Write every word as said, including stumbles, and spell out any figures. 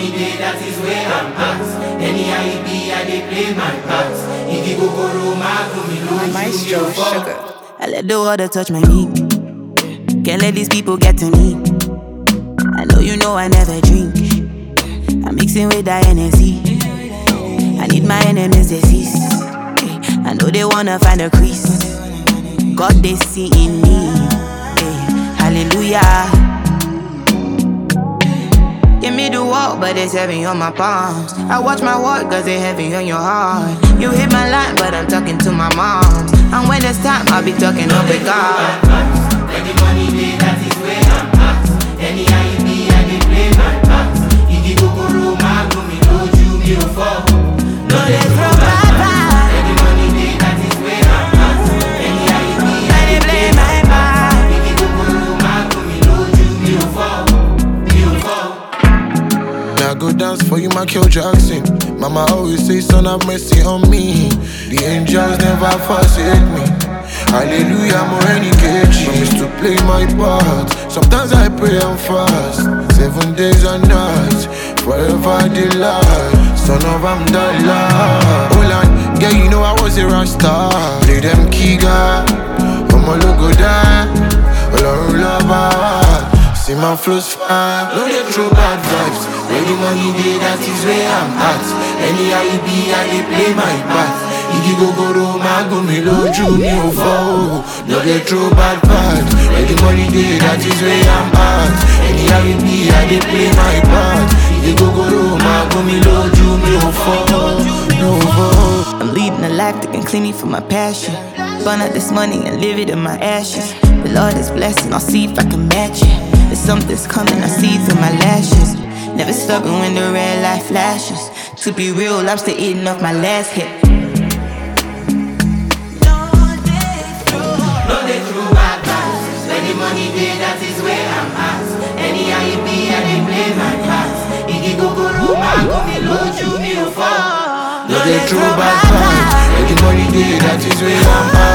money day, that is where I'm at. Anyhow it be, I dey play my part. If you go go Roma, go me low, Maestro Sugar. I let the water touch my knee. Can't let these people get to me. I know you know I never drink. I'm mixing with that Hennessy. I need my enemies deceased. I know they wanna find a crease. God they see in me. Hallelujah. Give me the walk, but it's heavy on my palms. I watch my walk, cause they heavy on your heart. You hit my line, but I'm talking to my moms. And when it's time, I'll be talking up with God. When the money day, that is where I'm at. Anyhow it be, I dey play my part. If you go go Roma, go me low, you me no fall. No dey throw back back. When the money day, that is where I'm at. Anyhow it be, I dey play my part. If you go go Roma, go me low, you me no fall. Me no fall. Now go dance for you, Michael Jackson. Mama always say, son, have mercy on me. The angels never forsake me. Hallelujah, more any cage. Promise to play my part. Sometimes I pray and fast. Seven days and nights, forever delight. Son of Amdallah. Hold on, yeah, you know I was a Rasta. Play them Kiga, I'm a logo die. Olorun lover. See my flows fire, no dey throw bad vibes. Where the money day, that is where I'm at. Anyhow it be, I dey play my part. If you go go Roma, go me low, you me no fall. No dey throw bad vibes. Where the money day, that is where I'm at. Anyhow it be, I dey play my part. If you go go Roma, go me low, you me no fall. No fall. I'm leading a life that can clean me from my passion. Burn out this money and live it in my ashes. The Lord is blessing, I'll see if I can match it. There's something's coming, I see through my lashes. Never stopping when the red light flashes. To be real, I'm still eating off my last hit. No dey throw bad vibes. When the money day, that is where I'm at. Anyhow it be, I dey play my part. If you go go Roma, go me low, you me no fall. No dey throw bad vibes. When the money day, that is where I'm at.